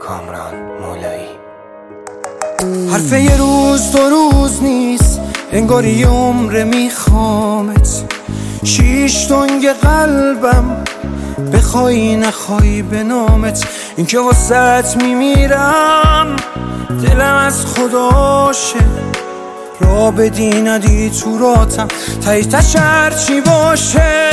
کامران مولایی. حرف یه روز دو روز نیست، انگاری یه عمر میخوامت. 6 تنگ قلبم بخوای نخوای به نامت. این که واسط میمیرم دلم از خداشه، را بدی ندی تو راتم تایتش هرچی باشه.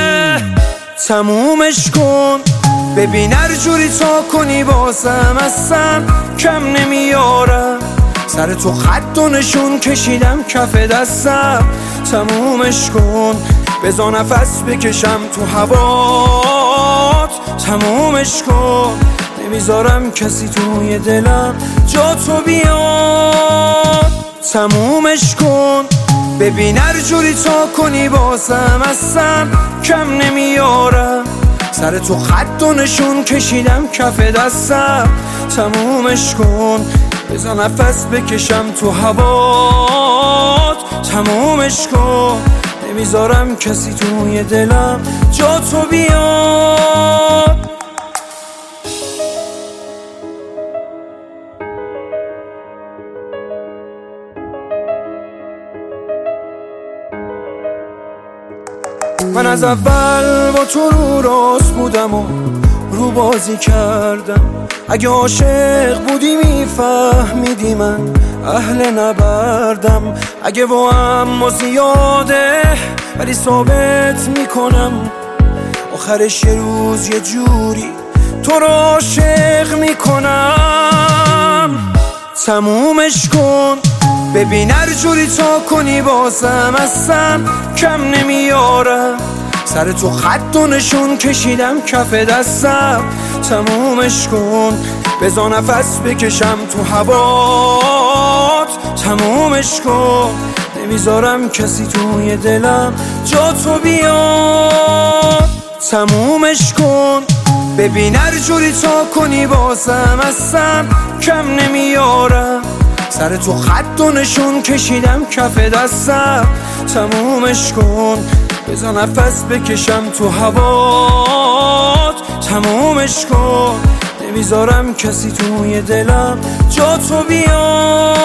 تمومش کن ببین هر جوری تا کنی بازم اصلا کم نمیارم. سر تو خط و نشون کشیدم کف دستم. تمومش کن بذار نفس بکشم تو هوات. تمومش کن نمیذارم کسی توی دلم جا تو بیاد. تمومش کن ببین هر جوری تا کنی بازم اصلا کم نمیارم. سر تو خط و نشون کشیدم کف دستم. تمومش کن بذار نفس بکشم تو هوات. تمومش کن نمیذارم کسی توی دلم جا تو بیاد. من از اول با تو رو راست بودم و رو بازی کردم. اگه عاشق بودی میفهمیدی من اهل نبردم. اگه با هم زیاده ولی ثابت میکنم آخرش یه روز یه جوری تو رو عاشق میکنم. تمومش کن ببین هر جوری تا کنی بازم اصلا کم نمیارم. سر تو خط و نشون کشیدم کف دستم. تمومش کن بذار نفس بکشم تو هوات. تمومش کن نمیذارم کسی توی دلم جا تو بیاد. تمومش کن ببین هر جوری تا کنی بازم اصلا کم نمیارم. سر تو خط و نشون کشیدم کف دستم. تمومش کن بذار نفس بکشم تو هوات. تمومش کن نمیذارم کسی توی دلم جا تو بیاد.